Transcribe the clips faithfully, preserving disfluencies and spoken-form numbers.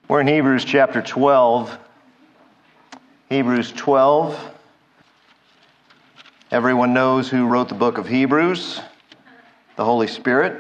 We're in Hebrews chapter twelve. Hebrews twelve. Everyone knows who wrote the book of Hebrews, the Holy Spirit.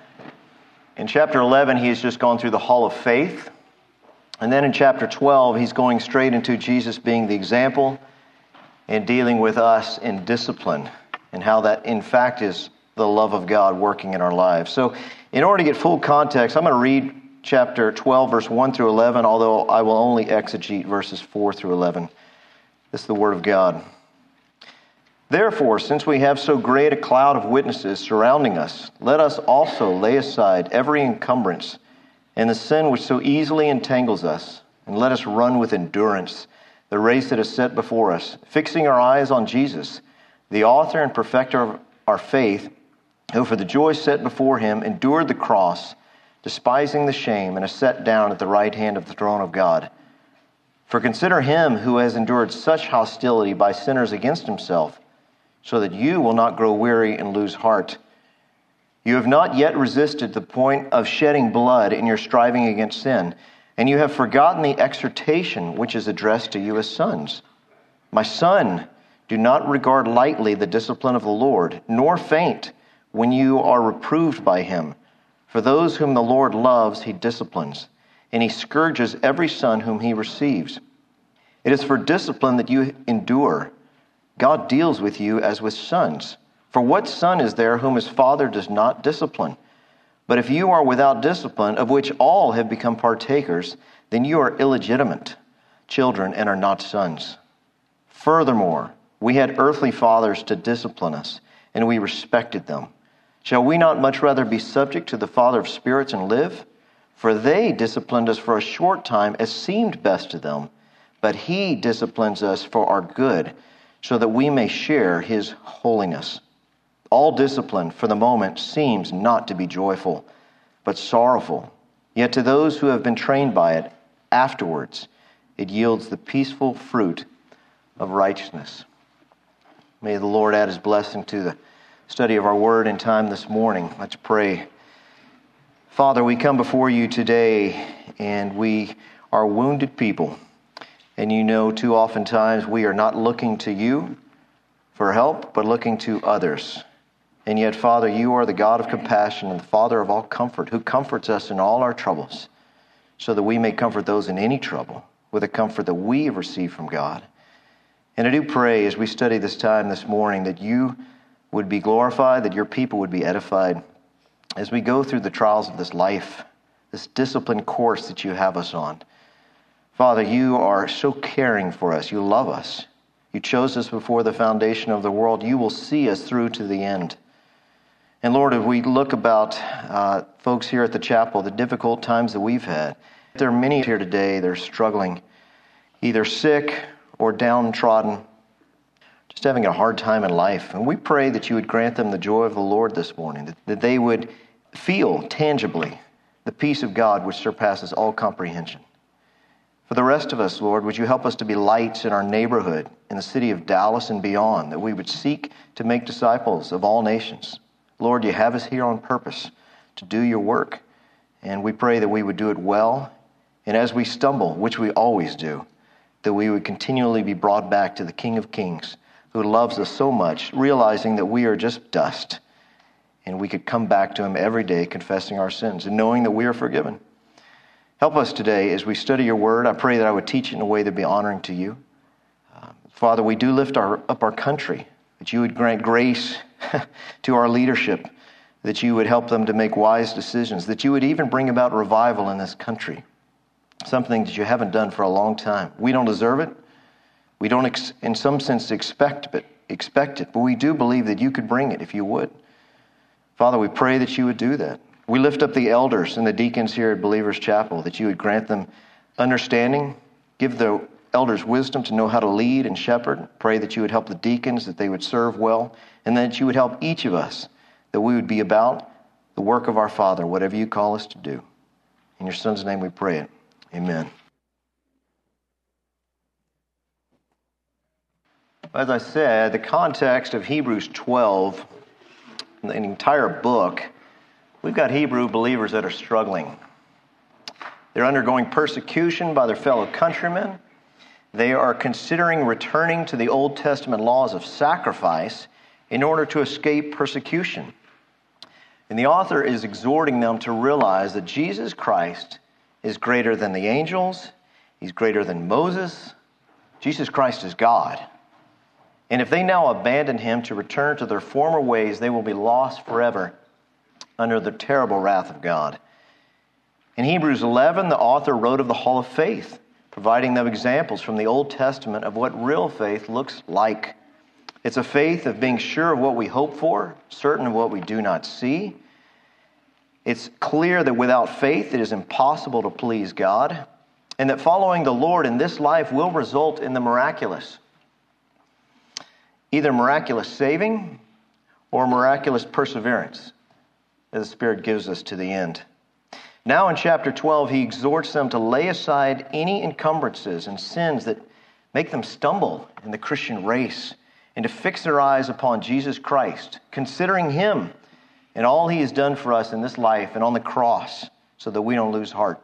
In chapter eleven, he has just gone through the hall of faith. And then in chapter twelve, he's going straight into Jesus being the example and dealing with us in discipline and how that, in fact, is the love of God working in our lives. So in order to get full context, I'm going to read chapter twelve, verse one through eleven, although I will only exegete verses four through eleven. This is the Word of God. Therefore, since we have so great a cloud of witnesses surrounding us, let us also lay aside every encumbrance and the sin which so easily entangles us, and let us run with endurance the race that is set before us, fixing our eyes on Jesus, the author and perfecter of our faith, who for the joy set before him endured the cross, despising the shame, and is set down at the right hand of the throne of God. For consider him who has endured such hostility by sinners against himself, so that you will not grow weary and lose heart. You have not yet resisted the point of shedding blood in your striving against sin, and you have forgotten the exhortation which is addressed to you as sons. My son, do not regard lightly the discipline of the Lord, nor faint when you are reproved by him. For those whom the Lord loves, he disciplines, and he scourges every son whom he receives. It is for discipline that you endure. God deals with you as with sons. For what son is there whom his father does not discipline? But if you are without discipline, of which all have become partakers, then you are illegitimate children and are not sons. Furthermore, we had earthly fathers to discipline us, and we respected them. Shall we not much rather be subject to the Father of spirits and live? For they disciplined us for a short time as seemed best to them, but he disciplines us for our good, so that we may share his holiness. All discipline for the moment seems not to be joyful, but sorrowful. Yet to those who have been trained by it, afterwards it yields the peaceful fruit of righteousness. May the Lord add his blessing to the study of our word and time this morning. Let's pray. Father, we come before you today, and we are wounded people. And you know, too often times we are not looking to you for help, but looking to others. And yet, Father, you are the God of compassion and the Father of all comfort, who comforts us in all our troubles, so that we may comfort those in any trouble with the comfort that we have received from God. And I do pray as we study this time this morning that you would be glorified, that your people would be edified as we go through the trials of this life, this disciplined course that you have us on. Father, you are so caring for us. You love us. You chose us before the foundation of the world. You will see us through to the end. And Lord, if we look about uh, folks here at the chapel, the difficult times that we've had, there are many here today that are struggling, either sick or downtrodden, just having a hard time in life. And we pray that you would grant them the joy of the Lord this morning, that, that they would feel tangibly the peace of God which surpasses all comprehension. For the rest of us, Lord, would you help us to be lights in our neighborhood, in the city of Dallas and beyond, that we would seek to make disciples of all nations. Lord, you have us here on purpose to do your work, and we pray that we would do it well. And as we stumble, which we always do, that we would continually be brought back to the King of Kings, who loves us so much, realizing that we are just dust, and we could come back to him every day confessing our sins and knowing that we are forgiven. Help us today as we study your word. I pray that I would teach it in a way that would be honoring to you. Uh, Father, we do lift our, up our country, that you would grant grace to our leadership, that you would help them to make wise decisions, that you would even bring about revival in this country, something that you haven't done for a long time. We don't deserve it. We don't, ex- in some sense, expect, but expect it, but we do believe that you could bring it if you would. Father, we pray that you would do that. We lift up the elders and the deacons here at Believers Chapel, that you would grant them understanding, give the elders wisdom to know how to lead and shepherd. Pray that you would help the deacons, that they would serve well, and that you would help each of us, that we would be about the work of our Father, whatever you call us to do. In your Son's name we pray it. Amen. As I said, the context of Hebrews twelve, the entire book, we've got Hebrew believers that are struggling. They're undergoing persecution by their fellow countrymen. They are considering returning to the Old Testament laws of sacrifice in order to escape persecution. And the author is exhorting them to realize that Jesus Christ is greater than the angels. He's greater than Moses. Jesus Christ is God. And if they now abandon him to return to their former ways, they will be lost forever under the terrible wrath of God. In Hebrews eleven, the author wrote of the hall of faith, providing them examples from the Old Testament of what real faith looks like. It's a faith of being sure of what we hope for, certain of what we do not see. It's clear that without faith it is impossible to please God, and that following the Lord in this life will result in the miraculous. Either miraculous saving or miraculous perseverance, as the Spirit gives us to the end. Now in chapter twelve, he exhorts them to lay aside any encumbrances and sins that make them stumble in the Christian race, and to fix their eyes upon Jesus Christ, considering him and all he has done for us in this life and on the cross, so that we don't lose heart.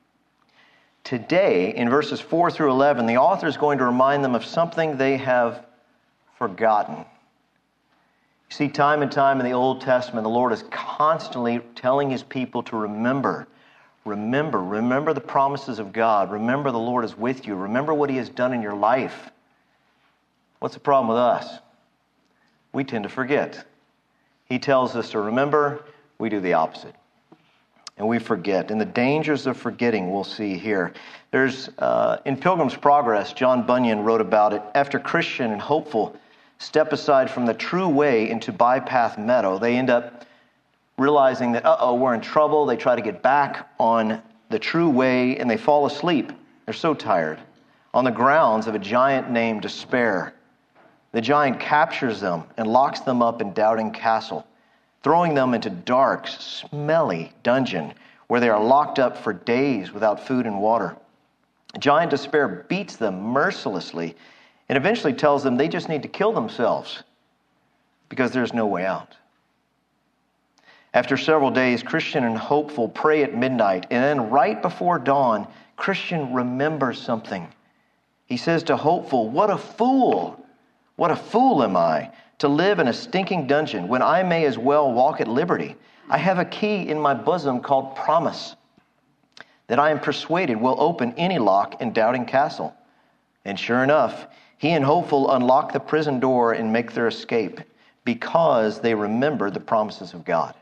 Today, in verses four through eleven, the author is going to remind them of something they have forgotten. You see, time and time in the Old Testament, the Lord is constantly telling his people to remember. Remember. Remember the promises of God. Remember the Lord is with you. Remember what he has done in your life. What's the problem with us? We tend to forget. He tells us to remember. We do the opposite. And we forget. And the dangers of forgetting we'll see here. There's, uh, in Pilgrim's Progress, John Bunyan wrote about it. After Christian and hopeful step aside from the true way into bypath meadow, they end up realizing that, uh-oh, we're in trouble. They try to get back on the true way, and they fall asleep. They're so tired. On the grounds of a giant named Despair. The giant captures them and locks them up in Doubting Castle, throwing them into dark, smelly dungeon where they are locked up for days without food and water. Giant Despair beats them mercilessly and eventually tells them they just need to kill themselves because there's no way out. After several days, Christian and Hopeful pray at midnight, and then right before dawn, Christian remembers something. He says to Hopeful, "What a fool! What a fool am I to live in a stinking dungeon when I may as well walk at liberty. I have a key in my bosom called Promise that I am persuaded will open any lock in Doubting Castle." And sure enough, he and Hopeful unlock the prison door and make their escape because they remember the promises of God.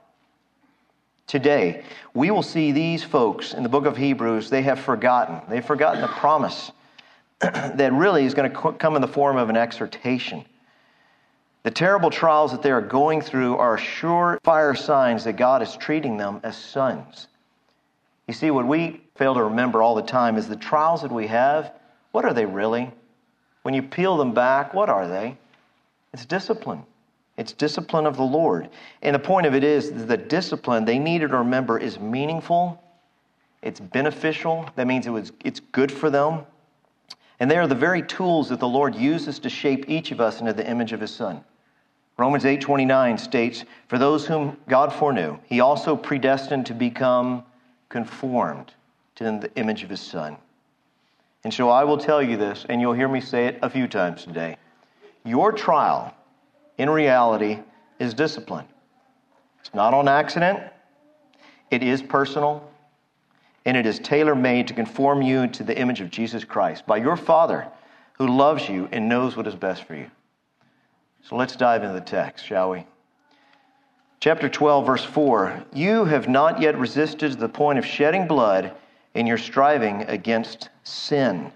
Today, we will see these folks in the book of Hebrews. They have forgotten. They've forgotten the promise that really is going to come in the form of an exhortation. The terrible trials that they are going through are surefire signs that God is treating them as sons. You see, what we fail to remember all the time is the trials that we have, what are they really? When you peel them back, what are they? It's discipline. It's discipline of the Lord. And the point of it is that the discipline they needed to remember is meaningful. It's beneficial. That means it was, it's good for them. And they are the very tools that the Lord uses to shape each of us into the image of his Son. Romans eight twenty-nine states, "For those whom God foreknew, he also predestined to become conformed to the image of his Son." And so I will tell you this, and you'll hear me say it a few times today. Your trial, in reality, is discipline. It's not on accident. It is personal. And it is tailor-made to conform you to the image of Jesus Christ by your Father who loves you and knows what is best for you. So let's dive into the text, shall we? Chapter twelve, verse four. "You have not yet resisted to the point of shedding blood in your striving against sin."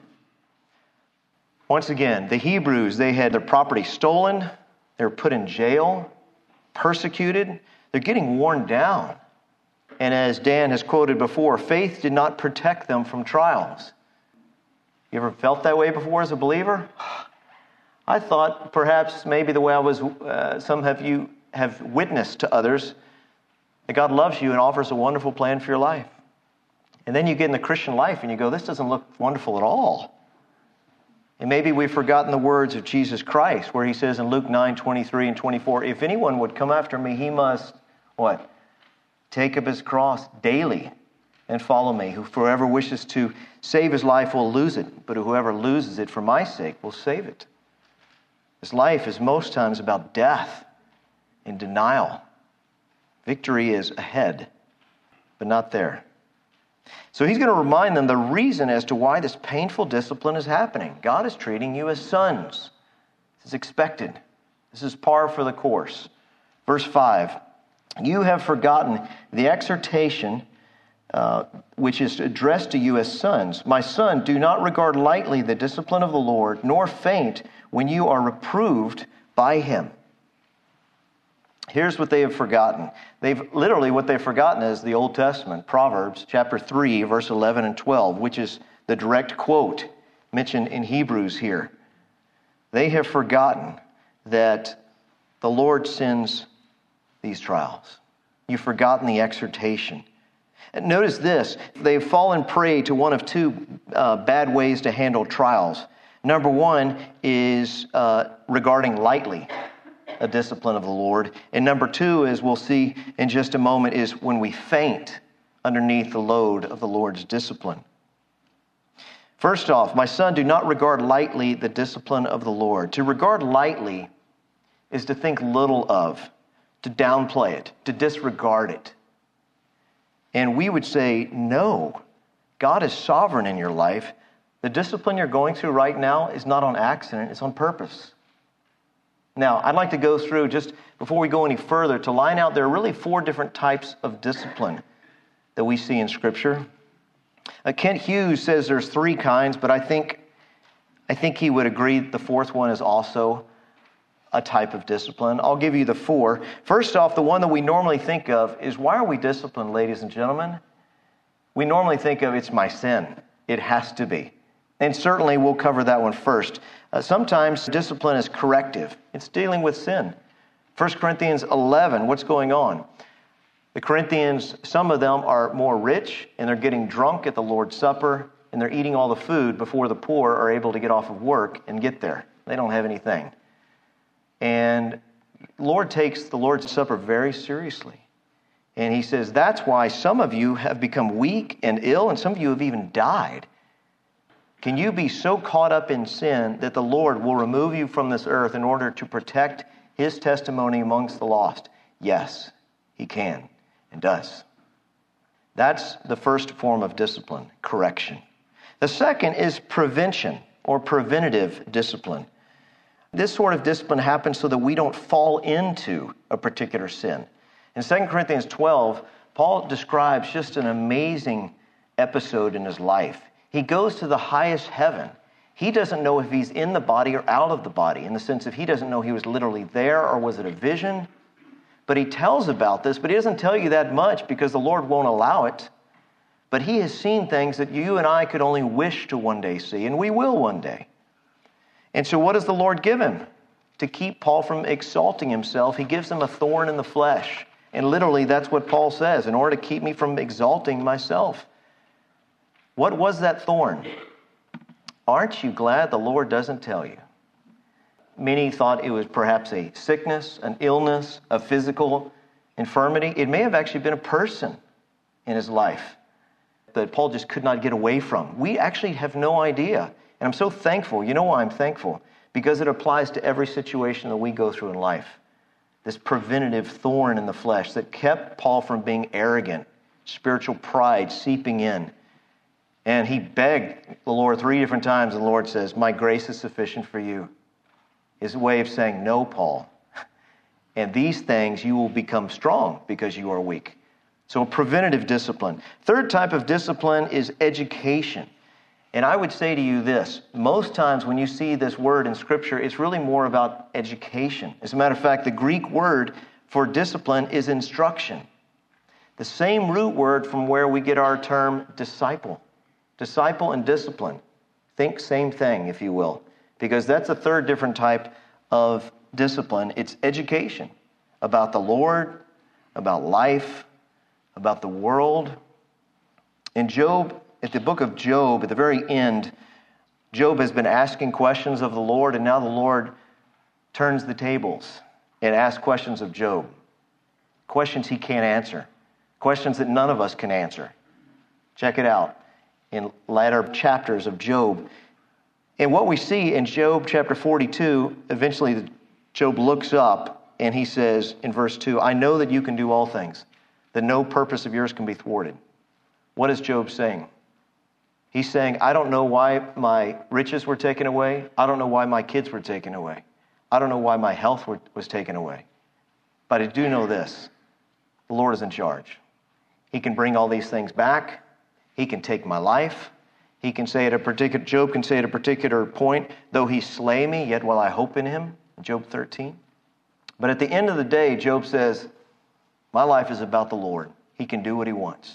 Once again, the Hebrews, they had their property stolen. They were put in jail, persecuted. They're getting worn down. And as Dan has quoted before, faith did not protect them from trials. You ever felt that way before as a believer? I thought perhaps maybe the way I was, uh, some of you have witnessed to others, that God loves you and offers a wonderful plan for your life. And then you get in the Christian life and you go, this doesn't look wonderful at all. And maybe we've forgotten the words of Jesus Christ, where he says in Luke nine twenty-three and twenty-four, "If anyone would come after me, he must," what? "Take up his cross daily and follow me. Whoever wishes to save his life will lose it, but whoever loses it for my sake will save it. This life is most times about death and denial. Victory is ahead, but not there. So he's going to remind them the reason as to why this painful discipline is happening. God is treating you as sons. This is expected. This is par for the course. Verse five, you have forgotten the exhortation uh, which is addressed to you as sons. My son, do not regard lightly the discipline of the Lord, nor faint when you are reproved by him. Here's what they have forgotten. They've literally, what they've forgotten is the Old Testament, Proverbs chapter three, verse eleven and twelve, which is the direct quote mentioned in Hebrews here. They have forgotten that the Lord sends these trials. You've forgotten the exhortation. And notice this, they've fallen prey to one of two uh, bad ways to handle trials. Number one is uh, regarding lightly a discipline of the Lord. And number two, as we'll see in just a moment, is when we faint underneath the load of the Lord's discipline. First off, my son, do not regard lightly the discipline of the Lord. To regard lightly is to think little of, to downplay it, to disregard it. And we would say, no, God is sovereign in your life. The discipline you're going through right now is not on accident, it's on purpose. Now, I'd like to go through, just before we go any further, to line out there are really four different types of discipline that we see in Scripture. Uh, Kent Hughes says there's three kinds, but I think, I think he would agree that the fourth one is also a type of discipline. I'll give you the four. First off, the one that we normally think of is, why are we disciplined, ladies and gentlemen? We normally think of, it's my sin. It has to be. And certainly we'll cover that one first. Uh, sometimes discipline is corrective. It's dealing with sin. First Corinthians eleven, what's going on? The Corinthians, some of them are more rich, and they're getting drunk at the Lord's Supper, and they're eating all the food before the poor are able to get off of work and get there. They don't have anything. And the Lord takes the Lord's Supper very seriously. And he says, that's why some of you have become weak and ill, and some of you have even died. Can you be so caught up in sin that the Lord will remove you from this earth in order to protect his testimony amongst the lost? Yes, he can and does. That's the first form of discipline, correction. The second is prevention or preventative discipline. This sort of discipline happens so that we don't fall into a particular sin. In Second Corinthians twelve, Paul describes just an amazing episode in his life. He goes to the highest heaven. He doesn't know if he's in the body or out of the body, in the sense of he doesn't know he was literally there or was it a vision. But he tells about this, but he doesn't tell you that much because the Lord won't allow it. But he has seen things that you and I could only wish to one day see, and we will one day. And so what does the Lord give him? To keep Paul from exalting himself, he gives him a thorn in the flesh. And literally that's what Paul says, in order to keep me from exalting myself. What was that thorn? Aren't you glad the Lord doesn't tell you? Many thought it was perhaps a sickness, an illness, a physical infirmity. It may have actually been a person in his life that Paul just could not get away from. We actually have no idea. And I'm so thankful. You know why I'm thankful? Because it applies to every situation that we go through in life. This preventative thorn in the flesh that kept Paul from being arrogant, spiritual pride seeping in. And he begged the Lord three different times, and the Lord says, my grace is sufficient for you. His way of saying, no, Paul. And these things you will become strong because you are weak. So preventative discipline. Third type of discipline is education. And I would say to you this, most times when you see this word in Scripture, it's really more about education. As a matter of fact, the Greek word for discipline is instruction. The same root word from where we get our term disciple. Disciple and discipline. Think same thing, if you will. Because that's a third different type of discipline. It's education about the Lord, about life, about the world. In Job, at the book of Job, at the very end, Job has been asking questions of the Lord, and now the Lord turns the tables and asks questions of Job. Questions he can't answer. Questions that none of us can answer. Check it out in latter chapters of Job. And what we see in Job chapter forty-two, eventually Job looks up and he says in verse two, I know that you can do all things, that no purpose of yours can be thwarted. What is Job saying? He's saying, I don't know why my riches were taken away. I don't know why my kids were taken away. I don't know why my health were, was taken away. But I do know this. The Lord is in charge. He can bring all these things back. He can take my life. He can say at a particular, Job can say at a particular point, though he slay me, yet will I hope in him. Job thirteen. But at the end of the day, Job says, my life is about the Lord. He can do what he wants.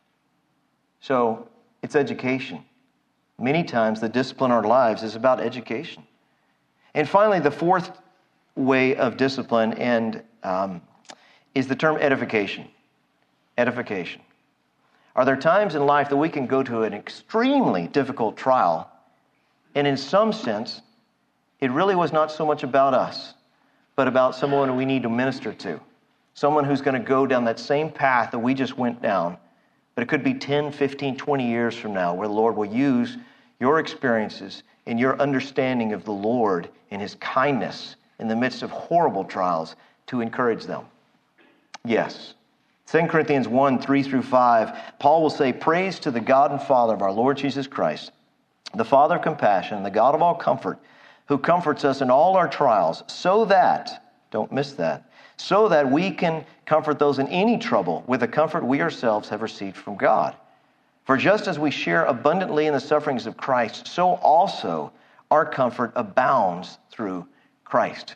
So it's education. Many times the discipline in our lives is about education. And finally, the fourth way of discipline and um, is the term edification. Edification. Are there times in life that we can go to an extremely difficult trial, and in some sense, it really was not so much about us, but about someone we need to minister to, someone who's going to go down that same path that we just went down, but it could be ten, fifteen, twenty years from now where the Lord will use your experiences and your understanding of the Lord and his kindness in the midst of horrible trials to encourage them. Yes. Second Corinthians one, three through five, Paul will say, praise to the God and Father of our Lord Jesus Christ, the Father of compassion, the God of all comfort, who comforts us in all our trials, so that, don't miss that, so that we can comfort those in any trouble with the comfort we ourselves have received from God. For just as we share abundantly in the sufferings of Christ, so also our comfort abounds through Christ.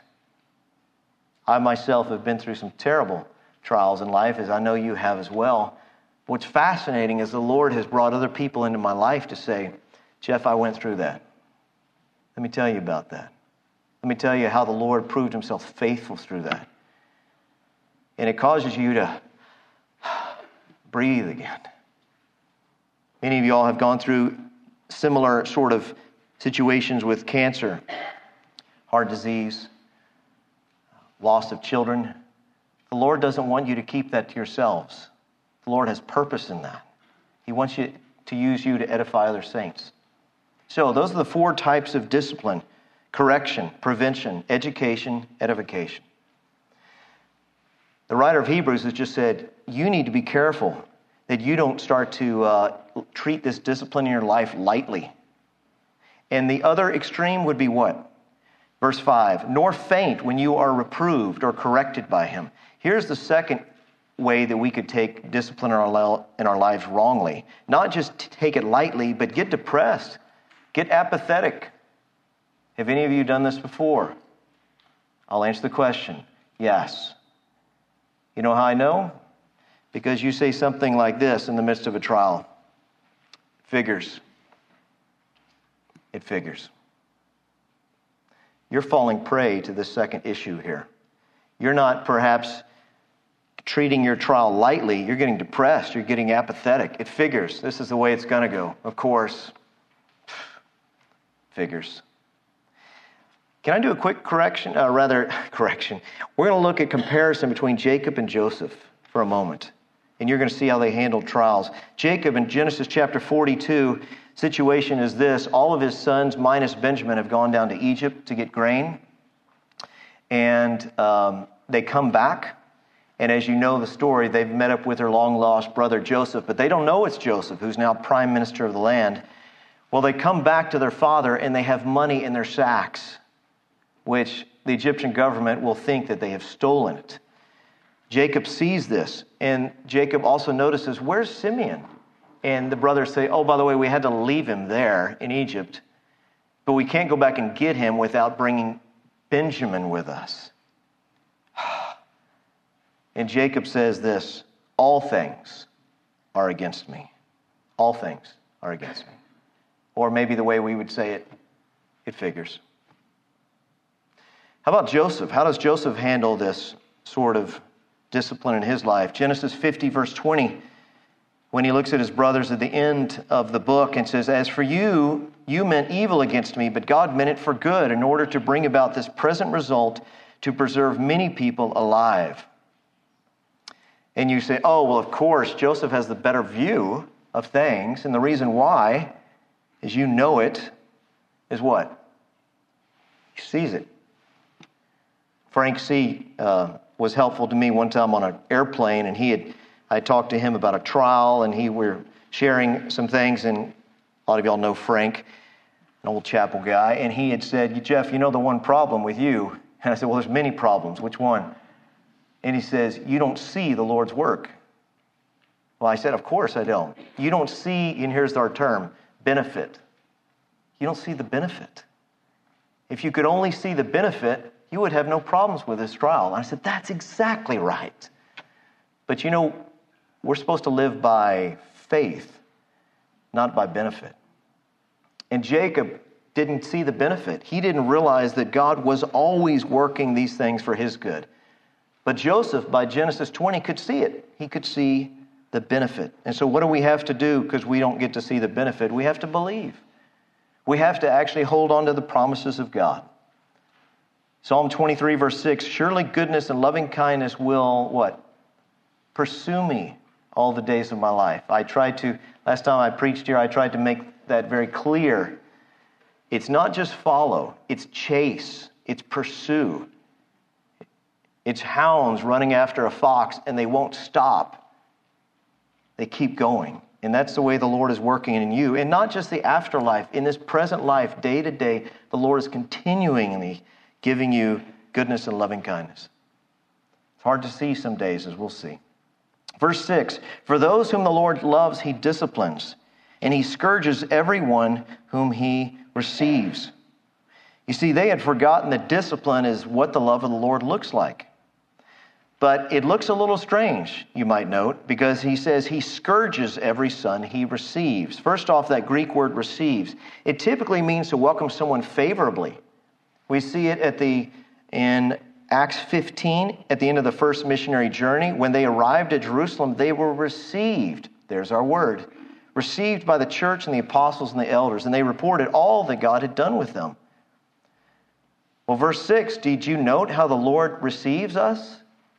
I myself have been through some terrible trials in life, as I know you have as well. What's fascinating is the Lord has brought other people into my life to say, Jeff, I went through that. Let me tell you about that. Let me tell you how the Lord proved himself faithful through that. And it causes you to breathe again. Many of you all have gone through similar sort of situations with cancer, heart disease, loss of children. The Lord doesn't want you to keep that to yourselves. The Lord has purpose in that. He wants you to use you to edify other saints. So those are the four types of discipline: correction, prevention, education, edification. The writer of Hebrews has just said, you need to be careful that you don't start to uh, treat this discipline in your life lightly. And the other extreme would be what? Verse five, nor faint when you are reproved or corrected by him. Here's the second way that we could take discipline in our, in our lives wrongly. Not just take it lightly, but get depressed, get apathetic. Have any of you done this before? I'll answer the question, yes. You know how I know? Because you say something like this in the midst of a trial. Figures. It figures. You're falling prey to this second issue here. You're not perhaps treating your trial lightly. You're getting depressed. You're getting apathetic. It figures. This is the way it's going to go. Of course, figures. Can I do a quick correction? Uh, rather, correction. We're going to look at comparison between Jacob and Joseph for a moment. And you're going to see how they handled trials. Jacob in Genesis chapter forty-two, situation is this. All of his sons, minus Benjamin, have gone down to Egypt to get grain. And um, they come back. And as you know the story, they've met up with their long-lost brother Joseph. But they don't know it's Joseph, who's now prime minister of the land. Well, they come back to their father, and they have money in their sacks, which the Egyptian government will think that they have stolen it. Jacob sees this, and Jacob also notices, where's Simeon? And the brothers say, oh, by the way, we had to leave him there in Egypt, but we can't go back and get him without bringing Benjamin with us. And Jacob says this, all things are against me. All things are against me. Or maybe the way we would say it, it figures. How about Joseph? How does Joseph handle this sort of discipline in his life? Genesis fifty, verse twenty, when he looks at his brothers at the end of the book and says, as for you, you meant evil against me, but God meant it for good in order to bring about this present result to preserve many people alive. And you say, oh, well, of course, Joseph has the better view. of things. And the reason why is you know it is what? He sees it. Frank C. Uh, was helpful to me one time on an airplane, and he had, I talked to him about a trial, and he were sharing some things, and a lot of y'all know Frank, an old chapel guy, and he had said, Jeff, you know the one problem with you? And I said, well, there's many problems. Which one? And he says, you don't see the Lord's work. Well, I said, of course I don't. You don't see, and here's our term, benefit. You don't see the benefit. If you could only see the benefit, you would have no problems with this trial. And I said, that's exactly right. But you know, we're supposed to live by faith, not by benefit. And Jacob didn't see the benefit. He didn't realize that God was always working these things for his good. But Joseph, by Genesis twenty, could see it. He could see the benefit. And so what do we have to do because we don't get to see the benefit? We have to believe. We have to actually hold on to the promises of God. Psalm twenty-three, verse six, surely goodness and loving kindness will, what? Pursue me all the days of my life. I tried to, last time I preached here, I tried to make that very clear. It's not just follow, it's chase, it's pursue. It's hounds running after a fox, and they won't stop. They keep going. And that's the way the Lord is working in you. And not just the afterlife, in this present life, day to day, the Lord is continually giving you goodness and loving kindness. It's hard to see some days, as we'll see. Verse six, for those whom the Lord loves, he disciplines, and he scourges everyone whom he receives. You see, they had forgotten that discipline is what the love of the Lord looks like. But it looks a little strange, you might note, because he says he scourges every son he receives. First off, that Greek word receives. It typically means to welcome someone favorably. We see it at the in Acts fifteen, at the end of the first missionary journey. When they arrived at Jerusalem, they were received. There's our word. Received by the church and the apostles and the elders, and they reported all that God had done with them. Well, verse six, did you note how the Lord receives us?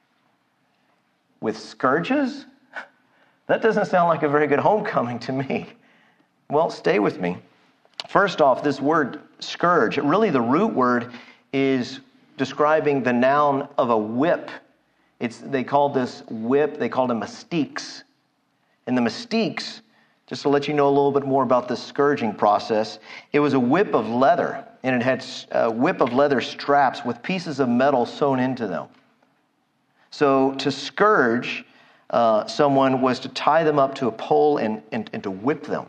With scourges? That doesn't sound like a very good homecoming to me. Well, stay with me. First off, this word scourge, really the root word is describing the noun of a whip. It's they called this whip, they called them mastiques. And the mastiques, just to let you know a little bit more about this scourging process, it was a whip of leather, and it had a whip of leather straps with pieces of metal sewn into them. So to scourge uh, someone was to tie them up to a pole and, and, and to whip them.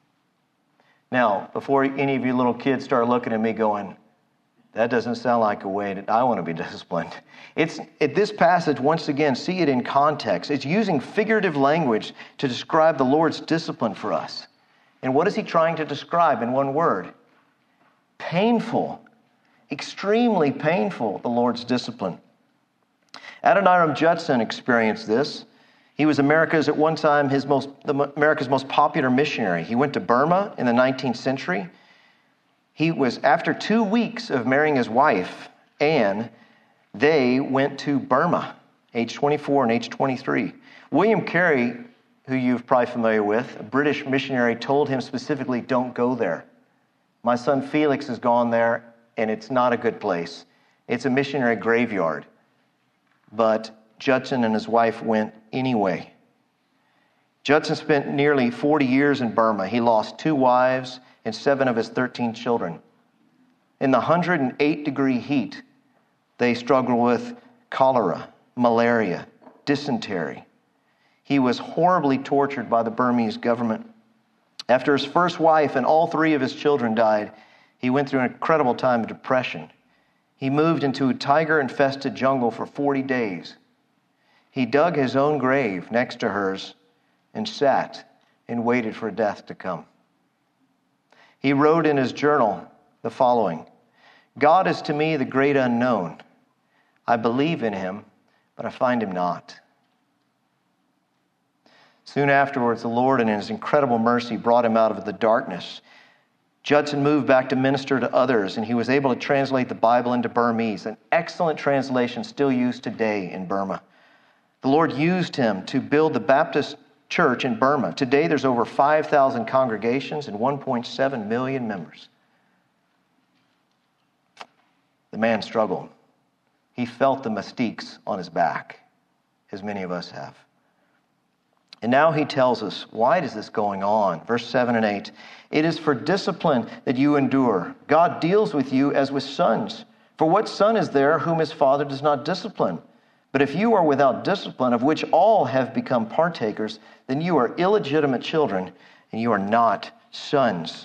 Now, before any of you little kids start looking at me going, that doesn't sound like a way that I want to be disciplined. It's at this passage, once again, see it in context. It's using figurative language to describe the Lord's discipline for us. And what is he trying to describe in one word? Painful. Extremely painful, the Lord's discipline. Adoniram Judson experienced this. He was America's, at one time, his most, the, America's most popular missionary. He went to Burma in the nineteenth century. He was, after two weeks of marrying his wife, Anne, they went to Burma, age twenty-four and age twenty-three. William Carey, who you're probably familiar with, a British missionary, told him specifically, don't go there. My son Felix has gone there, and it's not a good place. It's a missionary graveyard. But Judson and his wife went anyway. Judson spent nearly forty years in Burma. He lost two wives and seven of his thirteen children. In the one hundred eight degree heat, they struggled with cholera, malaria, dysentery. He was horribly tortured by the Burmese government. After his first wife and all three of his children died, he went through an incredible time of depression. He moved into a tiger-infested jungle for forty days. He dug his own grave next to hers and sat and waited for death to come. He wrote in his journal the following, God is to me the great unknown. I believe in him, but I find him not. Soon afterwards, the Lord in his incredible mercy brought him out of the darkness. Judson moved back to minister to others, and he was able to translate the Bible into Burmese, an excellent translation still used today in Burma. The Lord used him to build the Baptist church in Burma. Today, there's over five thousand congregations and one point seven million members. The man struggled. He felt the mystiques on his back, as many of us have. And now he tells us, why is this going on? Verse seven and eight. It is for discipline that you endure. God deals with you as with sons. For what son is there whom his father does not discipline? But if you are without discipline, of which all have become partakers, then you are illegitimate children, and you are not sons.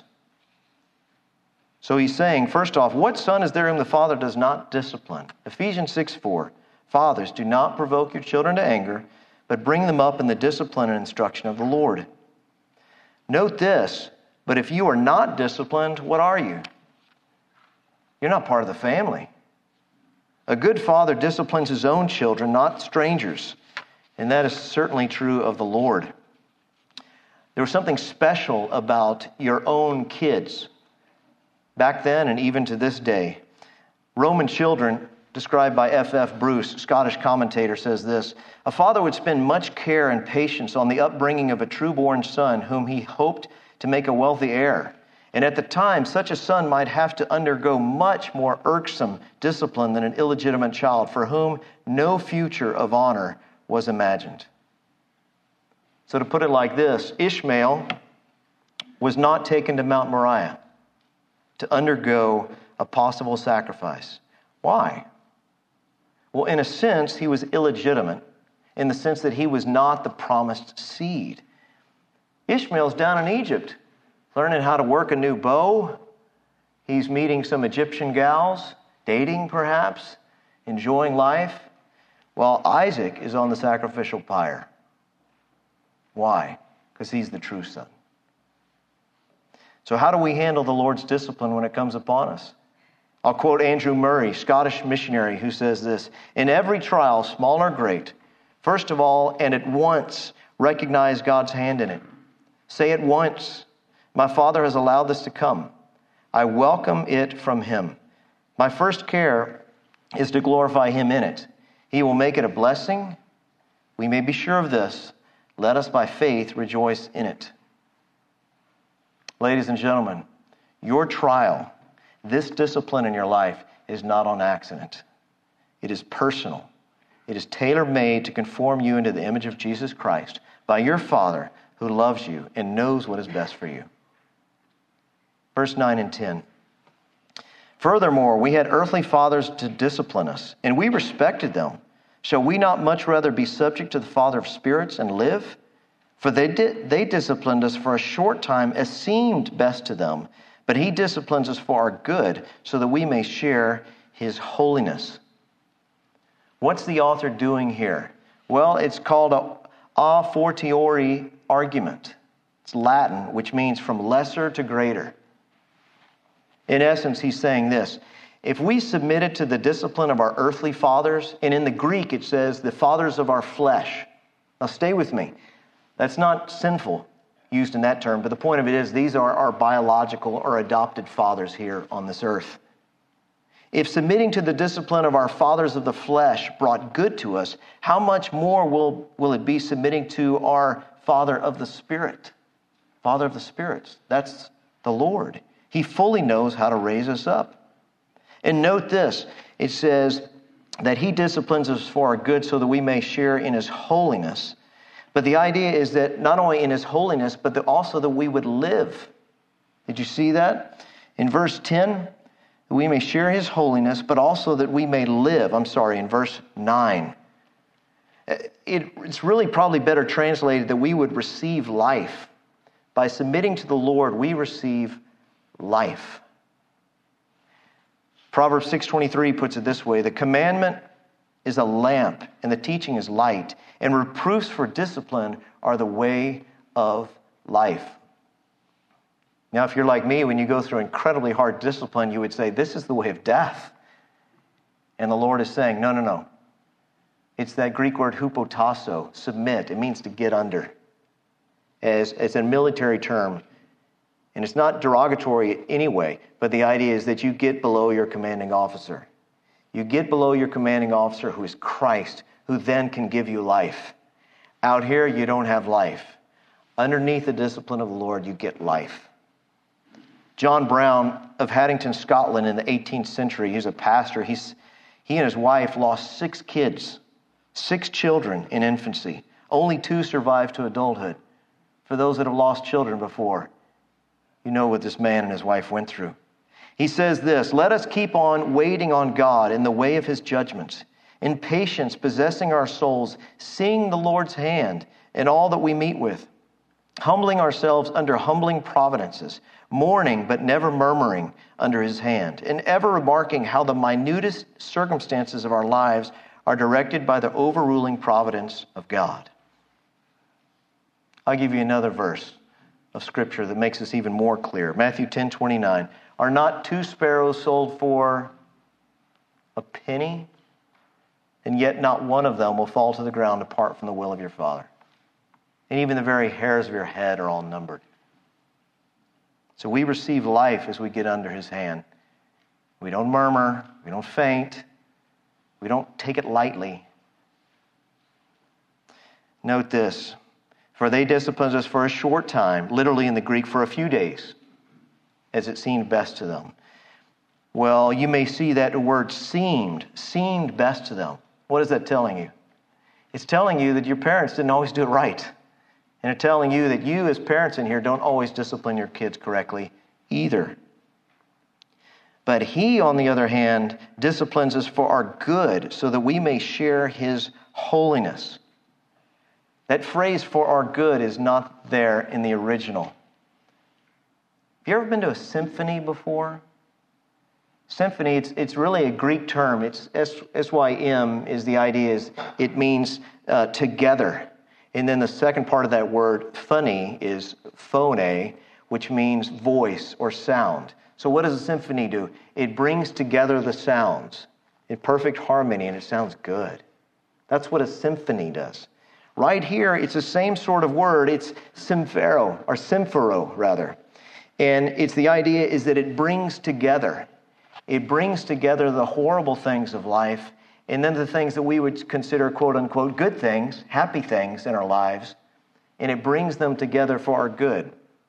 So he's saying, first off, what son is there whom the father does not discipline? Ephesians six four. Fathers, do not provoke your children to anger, but bring them up in the discipline and instruction of the Lord. Note this, but if you are not disciplined, what are you? You're not part of the family. A good father disciplines his own children, not strangers. And that is certainly true of the Lord. There was something special about your own kids back then and even to this day. Roman children, described by F F Bruce, Scottish commentator, says this: a father would spend much care and patience on the upbringing of a true-born son whom he hoped to make a wealthy heir. And at the time, such a son might have to undergo much more irksome discipline than an illegitimate child for whom no future of honor was imagined. So to put it like this, Ishmael was not taken to Mount Moriah to undergo a possible sacrifice. Why? Well, in a sense, he was illegitimate in the sense that he was not the promised seed. Ishmael's down in Egypt, learning how to work a new bow. He's meeting some Egyptian gals, dating perhaps, enjoying life, while Isaac is on the sacrificial pyre. Why? Because he's the true son. So how do we handle the Lord's discipline when it comes upon us? I'll quote Andrew Murray, Scottish missionary, who says this: in every trial, small or great, first of all and at once recognize God's hand in it. Say at once, my Father has allowed this to come. I welcome it from him. My first care is to glorify him in it. He will make it a blessing. We may be sure of this. Let us by faith rejoice in it. Ladies and gentlemen, your trial, this discipline in your life, is not on accident. It is personal. It is tailor-made to conform you into the image of Jesus Christ by your Father who loves you and knows what is best for you. Verse nine and ten. Furthermore, we had earthly fathers to discipline us, and we respected them. Shall we not much rather be subject to the Father of spirits and live? For they did, they disciplined us for a short time as seemed best to them, but he disciplines us for our good, so that we may share his holiness. What's the author doing here? Well, it's called a a fortiori argument. It's Latin, which means from lesser to greater. In essence, he's saying this: if we submitted to the discipline of our earthly fathers, and in the Greek it says the fathers of our flesh. Now stay with me. That's not sinful used in that term, but the point of it is these are our biological or adopted fathers here on this earth. If submitting to the discipline of our fathers of the flesh brought good to us, how much more will, will it be submitting to our Father of the Spirit? Father of the spirits. That's the Lord. He fully knows how to raise us up. And note this, it says that he disciplines us for our good so that we may share in his holiness. But the idea is that not only in his holiness, but that also that we would live. Did you see that? In verse ten, we may share his holiness, but also that we may live. I'm sorry, in verse nine. It, it's really probably better translated that we would receive life. By submitting to the Lord, we receive life. Proverbs six twenty-three puts it this way: the commandment is a lamp, and the teaching is light, and reproofs for discipline are the way of life. Now, if you're like me, when you go through incredibly hard discipline, you would say, this is the way of death. And the Lord is saying, no, no, no. It's that Greek word hupotasso, submit. It means to get under. As, as a military term. And it's not derogatory anyway, but the idea is that you get below your commanding officer. You get below your commanding officer, who is Christ, who then can give you life. Out here, you don't have life. Underneath the discipline of the Lord, you get life. John Brown of Haddington, Scotland in the eighteenth century, he's a pastor. He's, he and his wife lost six kids, six children in infancy. Only two survived to adulthood. For those that have lost children before, you know what this man and his wife went through. He says this, "Let us keep on waiting on God in the way of his judgments, in patience possessing our souls, seeing the Lord's hand in all that we meet with, humbling ourselves under humbling providences, mourning but never murmuring under his hand, and ever remarking how the minutest circumstances of our lives are directed by the overruling providence of God." I'll give you another verse of Scripture that makes this even more clear. Matthew ten twenty-nine. "Are not two sparrows sold for a penny? And yet not one of them will fall to the ground apart from the will of your Father. And even the very hairs of your head are all numbered." So we receive life as we get under his hand. We don't murmur. We don't faint. We don't take it lightly. Note this. "For they disciplined us for a short time," literally in the Greek, for a few days, "as it seemed best to them." Well, you may see that word seemed, seemed best to them. What is that telling you? It's telling you that your parents didn't always do it right. And it's telling you that you as parents in here don't always discipline your kids correctly either. But he, on the other hand, disciplines us for our good so that we may share his holiness. That phrase, "for our good," is not there in the original. Have you ever been to a symphony before? Symphony, it's, it's really a Greek term. It's S Y M is the idea. Is it means uh, together. And then the second part of that word, phony, is phone, which means voice or sound. So what does a symphony do? It brings together the sounds in perfect harmony, and it sounds good. That's what a symphony does. Right here, it's the same sort of word. It's symphero, or symphoro, rather. And it's the idea is that it brings together. It brings together the horrible things of life and then the things that we would consider, quote unquote, good things, happy things in our lives, and it brings them together for our good.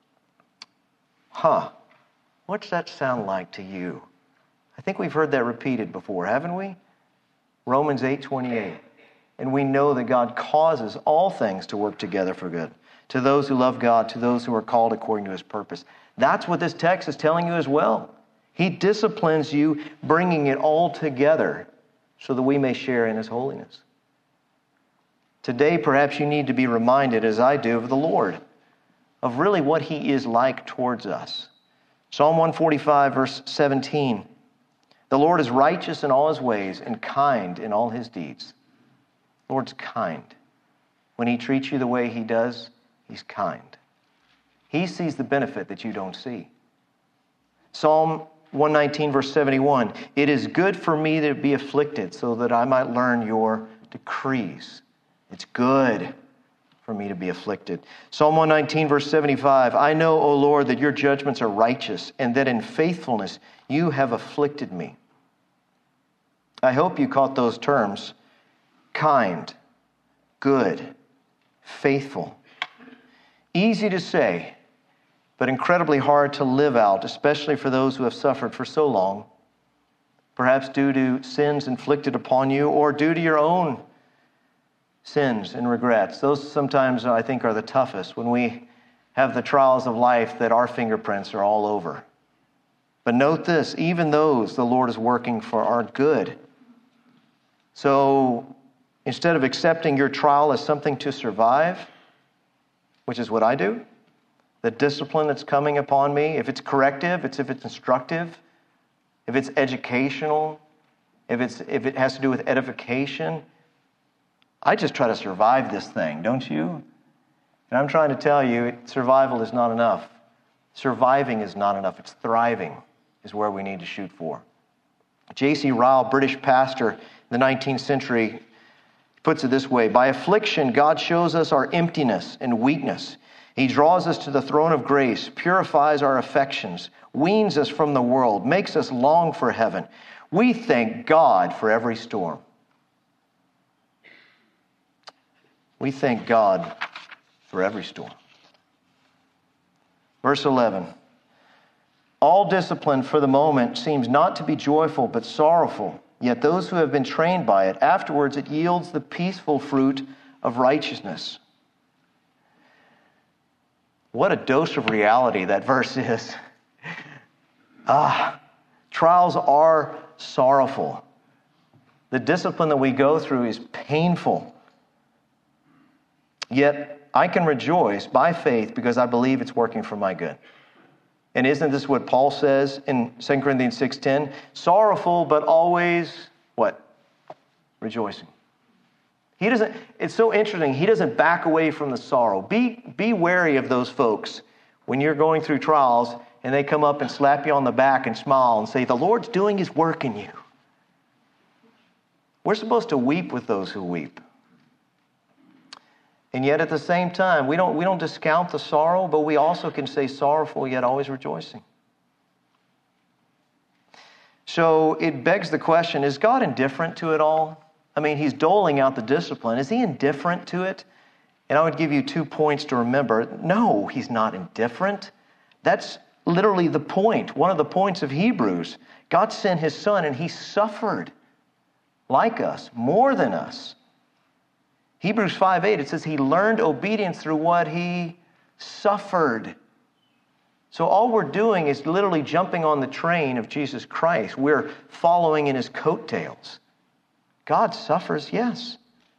Huh. What's that sound like to you? I think we've heard that repeated before, haven't we? Romans eight twenty-eight. And we know that God causes all things to work together for good, to those who love God, to those who are called according to his purpose. That's what this text is telling you as well. He disciplines you, bringing it all together so that we may share in his holiness. Today, perhaps you need to be reminded, as I do, of the Lord, of really what he is like towards us. Psalm one forty-five, verse seventeen. "The Lord is righteous in all his ways and kind in all his deeds." The Lord's kind. When he treats you the way he does, he's kind. He sees the benefit that you don't see. Psalm one nineteen, verse seventy-one. "It is good for me to be afflicted so that I might learn your decrees." It's good for me to be afflicted. Psalm one nineteen, verse seventy-five. "I know, O Lord, that your judgments are righteous and that in faithfulness you have afflicted me." I hope you caught those terms. Kind, good, faithful. Easy to say, but incredibly hard to live out, especially for those who have suffered for so long, perhaps due to sins inflicted upon you or due to your own sins and regrets. Those sometimes I think are the toughest when we have the trials of life that our fingerprints are all over. But note this, even those the Lord is working for our good. So instead of accepting your trial as something to survive, which is what I do, the discipline that's coming upon me, if it's corrective, it's if it's instructive, if it's educational, if it's if it has to do with edification, I just try to survive this thing, don't you? And I'm trying to tell you, survival is not enough. Surviving is not enough. It's thriving is where we need to shoot for. J C Ryle, British pastor in the nineteenth century, puts it this way: "By affliction, God shows us our emptiness and weakness. He draws us to the throne of grace, purifies our affections, weans us from the world, makes us long for heaven. We thank God for every storm." We thank God for every storm. Verse eleven. All discipline for the moment seems not to be joyful but sorrowful. Yet those who have been trained by it, afterwards it yields the peaceful fruit of righteousness. What a dose of reality that verse is. Ah, trials are sorrowful. The discipline that we go through is painful. Yet I can rejoice by faith because I believe it's working for my good. And isn't this what Paul says in Second Corinthians six ten? Sorrowful, but always, what? Rejoicing. He doesn't, it's so interesting, he doesn't back away from the sorrow. Be, be wary of those folks when you're going through trials and they come up and slap you on the back and smile and say, the Lord's doing his work in you. We're supposed to weep with those who weep. And yet at the same time, we don't, we don't discount the sorrow, but we also can say sorrowful yet always rejoicing. So it begs the question, is God indifferent to it all? I mean, he's doling out the discipline. Is he indifferent to it? And I would give you two points to remember. No, he's not indifferent. That's literally the point, one of the points of Hebrews. God sent his son and he suffered like us, more than us. Hebrews five eight, it says he learned obedience through what he suffered. So all we're doing is literally jumping on the train of Jesus Christ. We're following in his coattails. God suffers, yes.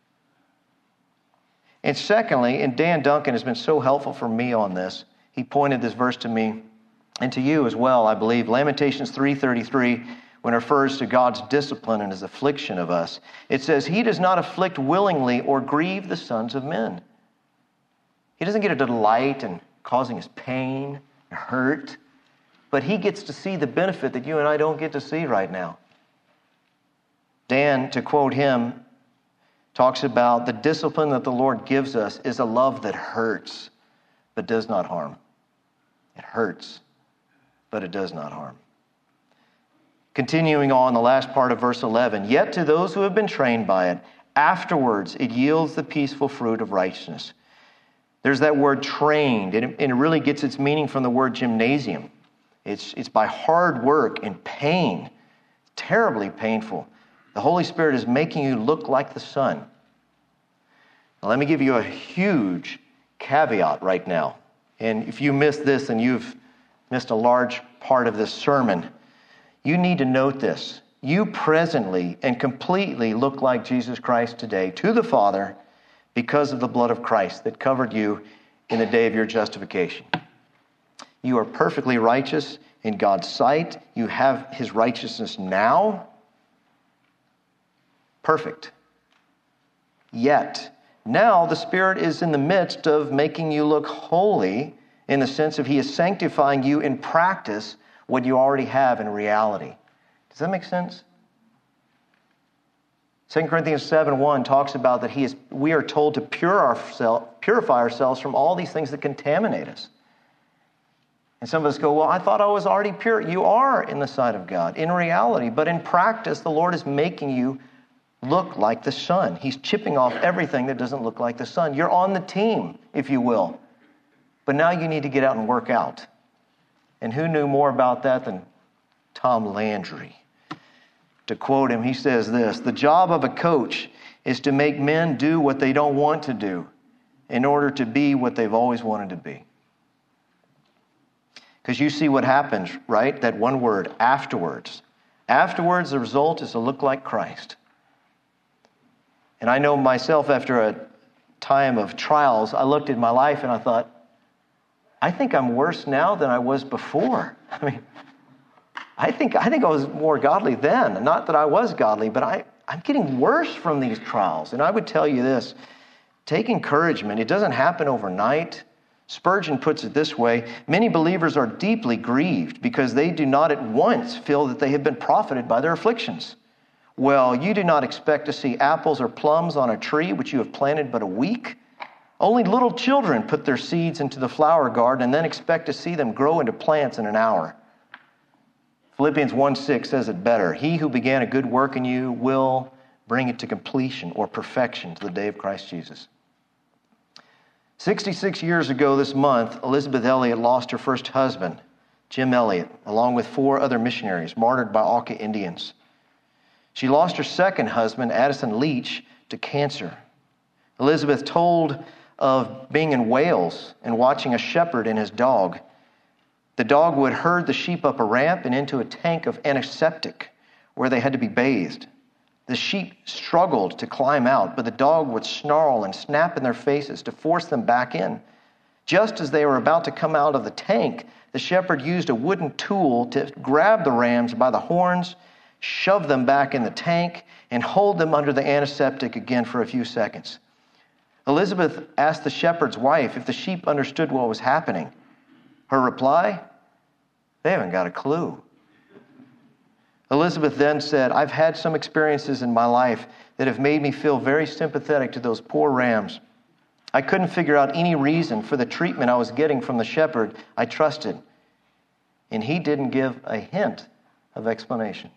And secondly, and Dan Duncan has been so helpful for me on this, he pointed this verse to me and to you as well, I believe. Lamentations three thirty-three, when it refers to God's discipline and his affliction of us, it says, he does not afflict willingly or grieve the sons of men. He doesn't get a delight in causing us pain and hurt, but he gets to see the benefit that you and I don't get to see right now. Dan, to quote him, talks about the discipline that the Lord gives us is a love that hurts, but does not harm. It hurts, but it does not harm. Continuing on, the last part of verse eleven, yet to those who have been trained by it, afterwards it yields the peaceful fruit of righteousness. There's that word trained, and it, and it really gets its meaning from the word gymnasium. It's, it's by hard work and pain, terribly painful. The Holy Spirit is making you look like the Son. Now, let me give you a huge caveat right now. And if you missed this, then you've missed a large part of this sermon. You need to note this. You presently and completely look like Jesus Christ today to the Father because of the blood of Christ that covered you in the day of your justification. You are perfectly righteous in God's sight. You have his righteousness now. Perfect. Yet, now the Spirit is in the midst of making you look holy in the sense of he is sanctifying you in practice what you already have in reality. Does that make sense? Second Corinthians seven one talks about that he is. we are told to pure ourselves, purify ourselves from all these things that contaminate us. And some of us go, well, I thought I was already pure. You are in the sight of God, in reality. But in practice, the Lord is making you look like the Son. He's chipping off everything that doesn't look like the Son. You're on the team, if you will. But now you need to get out and work out. And who knew more about that than Tom Landry? To quote him, he says this, the job of a coach is to make men do what they don't want to do in order to be what they've always wanted to be. Because you see what happens, right? That one word, afterwards. Afterwards, the result is to look like Christ. And I know myself, after a time of trials, I looked at my life and I thought, I think I'm worse now than I was before. I mean, I think I think I was more godly then. Not that I was godly, but I, I'm getting worse from these trials. And I would tell you this, take encouragement. It doesn't happen overnight. Spurgeon puts it this way, many believers are deeply grieved because they do not at once feel that they have been profited by their afflictions. Well, you do not expect to see apples or plums on a tree which you have planted but a week. Only little children put their seeds into the flower garden and then expect to see them grow into plants in an hour. Philippians one six says it better. He who began a good work in you will bring it to completion or perfection to the day of Christ Jesus. sixty-six years ago this month, Elizabeth Elliot lost her first husband, Jim Elliot, along with four other missionaries martyred by Auca Indians. She lost her second husband, Addison Leach, to cancer. Elizabeth told of being in Wales and watching a shepherd and his dog. The dog would herd the sheep up a ramp and into a tank of antiseptic where they had to be bathed. The sheep struggled to climb out, but the dog would snarl and snap in their faces to force them back in. Just as they were about to come out of the tank, the shepherd used a wooden tool to grab the rams by the horns, shove them back in the tank, and hold them under the antiseptic again for a few seconds. Elizabeth asked the shepherd's wife if the sheep understood what was happening. Her reply, they haven't got a clue. Elizabeth then said, I've had some experiences in my life that have made me feel very sympathetic to those poor rams. I couldn't figure out any reason for the treatment I was getting from the shepherd I trusted, and he didn't give a hint of explanation.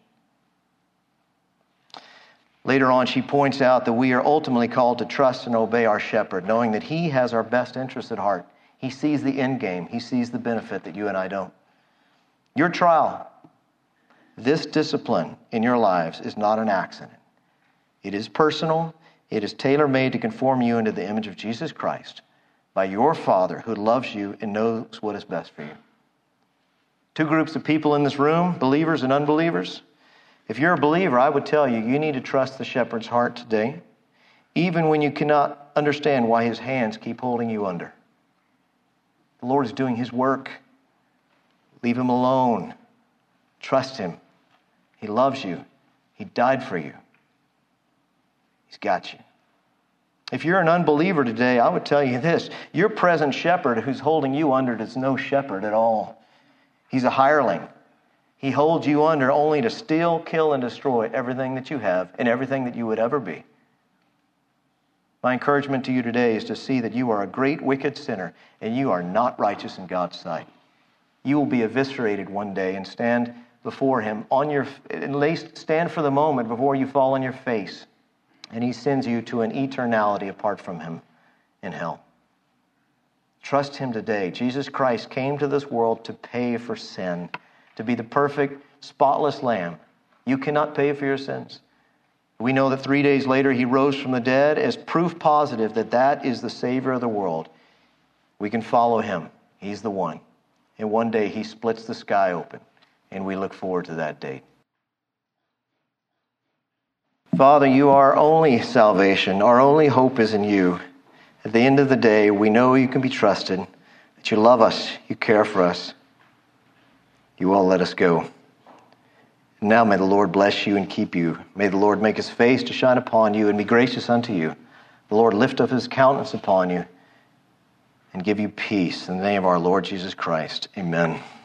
Later on, she points out that we are ultimately called to trust and obey our shepherd, knowing that he has our best interests at heart. He sees the end game. He sees the benefit that you and I don't. Your trial, this discipline in your lives, is not an accident. It is personal. It is tailor-made to conform you into the image of Jesus Christ by your Father who loves you and knows what is best for you. Two groups of people in this room, believers and unbelievers. If you're a believer, I would tell you, you need to trust the shepherd's heart today, even when you cannot understand why his hands keep holding you under. The Lord is doing his work. Leave him alone. Trust him. He loves you. He died for you. He's got you. If you're an unbeliever today, I would tell you this. Your present shepherd who's holding you under is no shepherd at all. He's a hireling. He holds you under only to steal, kill, and destroy everything that you have and everything that you would ever be. My encouragement to you today is to see that you are a great wicked sinner and you are not righteous in God's sight. You will be eviscerated one day and stand before him on your, at least stand for the moment before you fall on your face, and he sends you to an eternality apart from him in hell. Trust him today. Jesus Christ came to this world to pay for sin, to be the perfect, spotless lamb. You cannot pay for your sins. We know that three days later he rose from the dead as proof positive that that is the Savior of the world. We can follow him. He's the one. And one day he splits the sky open, and we look forward to that date. Father, you are our only salvation. Our only hope is in you. At the end of the day, we know you can be trusted, that you love us, you care for us. You won't let us go. Now may the Lord bless you and keep you. May the Lord make his face to shine upon you and be gracious unto you. The Lord lift up his countenance upon you and give you peace. In the name of our Lord Jesus Christ, amen.